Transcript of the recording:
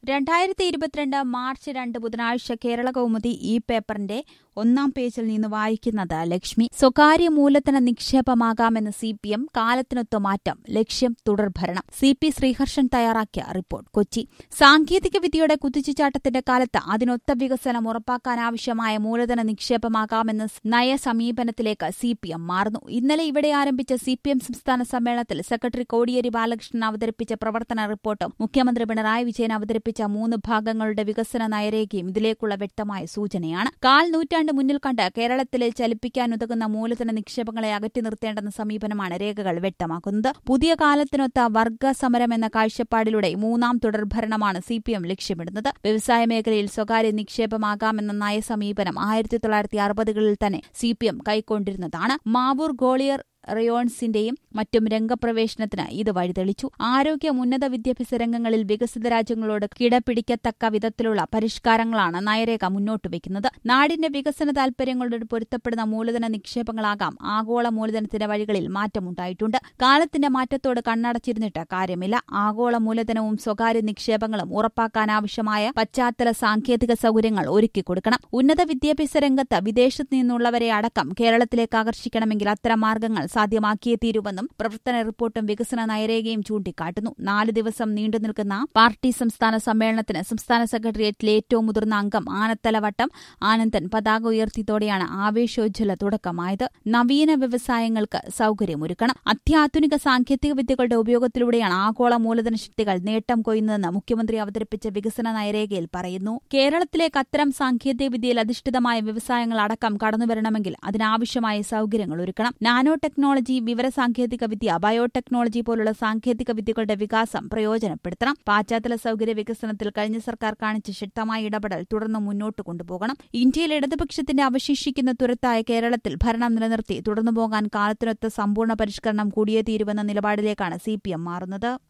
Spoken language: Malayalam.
2022 മാർച്ച് 2 ബുധനാഴ്ച കേരള കൗമുദി ഈ പേപ്പറിന്റെ ഒന്നാം പേജിൽ നിന്ന് വായിക്കുന്നത് ലക്ഷ്മി. സ്വകാര്യ മൂലധന നിക്ഷേപമാകാമെന്ന് CPM, കാലത്തിനൊത്ത മാറ്റം, ലക്ഷ്യം തുടർഭരണം. CP ശ്രീഹർഷൻ തയ്യാറാക്കിയ റിപ്പോർട്ട്. കൊച്ചി. സാങ്കേതിക വിദ്യയുടെ കുതിച്ചുചാട്ടത്തിന്റെ കാലത്ത് അതിനൊത്ത വികസനം ഉറപ്പാക്കാനാവശ്യമായ മൂലധന നിക്ഷേപമാകാമെന്ന നയസമീപനത്തിലേക്ക് CPM മാറുന്നു. ഇന്നലെ ഇവിടെ ആരംഭിച്ച CPM സംസ്ഥാന സമ്മേളനത്തിൽ സെക്രട്ടറി കോടിയേരി ബാലകൃഷ്ണൻ അവതരിപ്പിച്ച പ്രവർത്തന റിപ്പോർട്ടും മുഖ്യമന്ത്രി പിണറായി വിജയൻ അവതരിപ്പിച്ച 3 ഭാഗങ്ങളുടെ വികസന നയരേഖയും ഇതിലേക്കുള്ള വ്യക്തമായ സൂചനയാണ്. കാൽ നൂറ്റാണ്ട് മുന്നിൽ കണ്ട് കേരളത്തിലെ ചലിപ്പിക്കാനുതകുന്ന മൂലധന നിക്ഷേപങ്ങളെ അകറ്റി നിർത്തേണ്ടെന്ന സമീപനമാണ് രേഖകൾ വ്യക്തമാക്കുന്നത്. പുതിയ കാലത്തിനൊത്ത വർഗ സമരം എന്ന കാഴ്ചപ്പാടിലൂടെ 3ാം തുടർഭരണമാണ് CPM ലക്ഷ്യമിടുന്നത്. വ്യവസായ മേഖലയിൽ സ്വകാര്യ നിക്ഷേപമാകാമെന്ന നയസമീപനം 1960കളിൽ തന്നെ CPM കൈക്കൊണ്ടിരുന്നതാണ്. മാവൂർ ഗോളിയർ റയോൺസിന്റെയും മറ്റും രംഗപ്രവേശനത്തിന് ഇത് വഴിതെളിച്ചു. ആരോഗ്യ, ഉന്നത വിദ്യാഭ്യാസ രംഗങ്ങളിൽ വികസിത രാജ്യങ്ങളോട് കിടപിടിക്കത്തക്ക വിധത്തിലുള്ള പരിഷ്കാരങ്ങളാണ് നയരേഖ മുന്നോട്ട് വയ്ക്കുന്നത്. നാടിന്റെ വികസന താൽപര്യങ്ങളോട് പൊരുത്തപ്പെടുന്ന മൂലധന നിക്ഷേപങ്ങളാകാം. ആഗോള മൂലധനത്തിന്റെ വഴികളിൽ മാറ്റമുണ്ടായിട്ടുണ്ട്. കാലത്തിന്റെ മാറ്റത്തോട് കണ്ണടച്ചിരുന്നിട്ട് കാര്യമില്ല. ആഗോള മൂലധനവും സ്വകാര്യ നിക്ഷേപങ്ങളും ഉറപ്പാക്കാനാവശ്യമായ പശ്ചാത്തല സാങ്കേതിക സൗകര്യങ്ങൾ ഒരുക്കിക്കൊടുക്കണം. ഉന്നത വിദ്യാഭ്യാസ രംഗത്ത് വിദേശത്ത് നിന്നുള്ളവരെ അടക്കം കേരളത്തിലേക്ക് ആകർഷിക്കണമെങ്കിൽ അത്തരം മാർഗങ്ങൾ സാധ്യമാക്കിയേ തീരുവെന്നും പ്രവർത്തന റിപ്പോർട്ടും വികസന നയരേഖയും ചൂണ്ടിക്കാട്ടുന്നു. 4 ദിവസം നീണ്ടുനിൽക്കുന്ന പാർട്ടി സംസ്ഥാന സമ്മേളനത്തിന് സംസ്ഥാന സെക്രട്ടേറിയറ്റിലെ ഏറ്റവും മുതിർന്ന അംഗം ആനത്തലവട്ടം ആനന്ദൻ പതാക ഉയർത്തിയതോടെയാണ് ആവേശോജ്വല തുടക്കമായത്. നവീന വ്യവസായങ്ങൾക്ക് സൌകര്യമൊരുക്കണം. അത്യാധുനിക സാങ്കേതിക വിദ്യകളുടെ ഉപയോഗത്തിലൂടെയാണ് ആഗോള മൂലധന ശക്തികൾ നേട്ടം കൊയ്യുന്നതെന്ന് മുഖ്യമന്ത്രി അവതരിപ്പിച്ച വികസന നയരേഖയിൽ പറയുന്നു. കേരളത്തിലേക്ക് അത്തരം സാങ്കേതിക വിദ്യയിൽ അധിഷ്ഠിതമായ വ്യവസായങ്ങൾ അടക്കം കടന്നുവരണമെങ്കിൽ അതിനാവശ്യമായ സൌകര്യങ്ങൾ ഒരുക്കണം. നാനോ ടെക്നോളജി, വിവരസാങ്കേതിക വിദ്യ, ബയോടെക്നോളജി പോലുള്ള സാങ്കേതിക വിദ്യകളുടെ വികാസം പ്രയോജനപ്പെടുത്തണം. പാശ്ചാത്തല സൌകര്യ വികസനത്തിൽ കഴിഞ്ഞ സർക്കാർ കാണിച്ച ശക്തമായ ഇടപെടൽ തുടർന്ന് മുന്നോട്ട് കൊണ്ടുപോകണം. ഇന്ത്യയിൽ ഇടതുപക്ഷത്തിന്റെ അവശേഷിക്കുന്ന തുരത്തായ കേരളത്തിൽ ഭരണം നിലനിർത്തി തുടർന്നുപോകാൻ കാലത്തിനൊത്ത സമ്പൂർണ്ണ പരിഷ്കരണം കൂടിയേ തീരുവെന്ന നിലപാടിലേക്കാണ് CPM മാറുന്നത്.